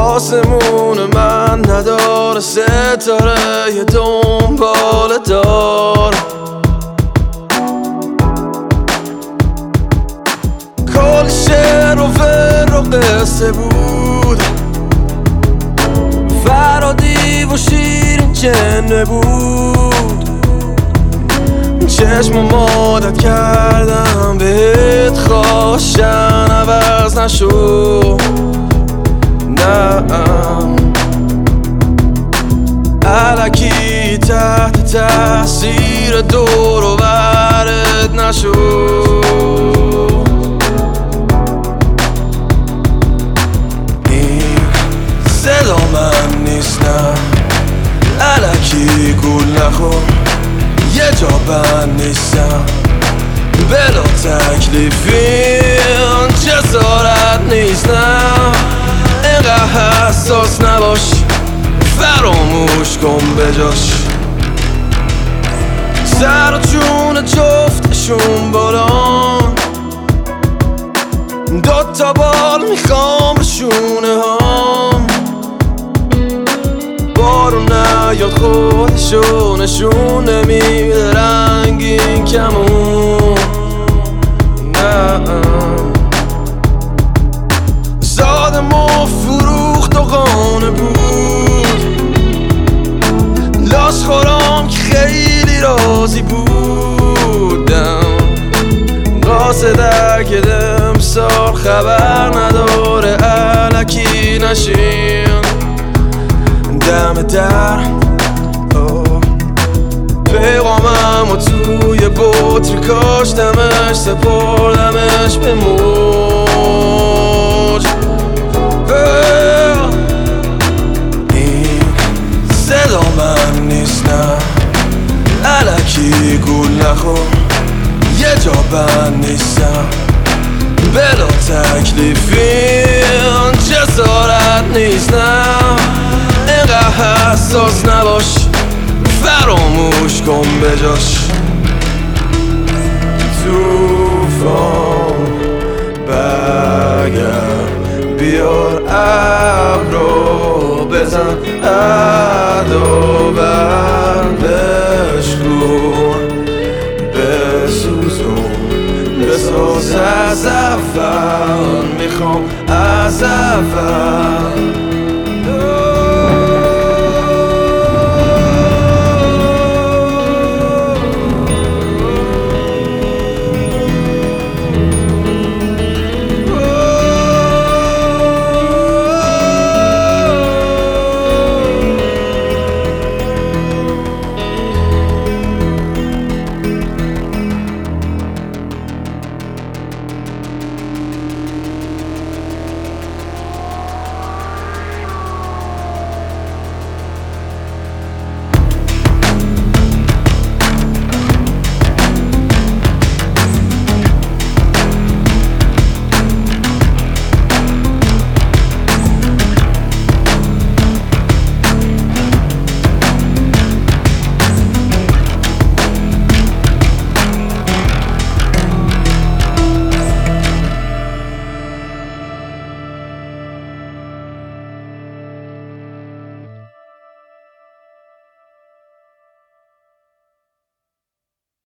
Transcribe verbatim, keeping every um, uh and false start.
آسمون من نداره ستاره یه دنبال دار. کل شعر و فر و قصه بود، فرادی و شیرین جنه بود. چشم مادت کردم بهت خواشن عوض نشو. نه الکی تحت تاثیر دور و برت نشو. این صدا من نیست، نه الکی گول نخور، یه جا بند نیستم بلا تکلیفی جسارت نیست. نه اینقدر حساس نباش، فراموش کن بجاش. سر و جون جفتشون بالان، دوتا بال میخوام به شونه هام. بارون نیاد خودشو نشون نمیده رنگین کمون. نه زادم و فروخت و قانه بود، لاش خورم که خیلی راضی بودم. قاصده که دمسال خبر نداره الکی نشین دم در. پیغامم و توی بطری کاشتمش سپردمش به موج. این صدا من نیست، نه الکی گول نخور، یه جا بند نیستم بلا تکلیفی جسارت نیست. نه اینقدر حساس نباش، فراموش کن بجاش. توفان برگرد بیار ابرو بزن عدو بر بشکن بسوزون بساز از اول. میخوام از اول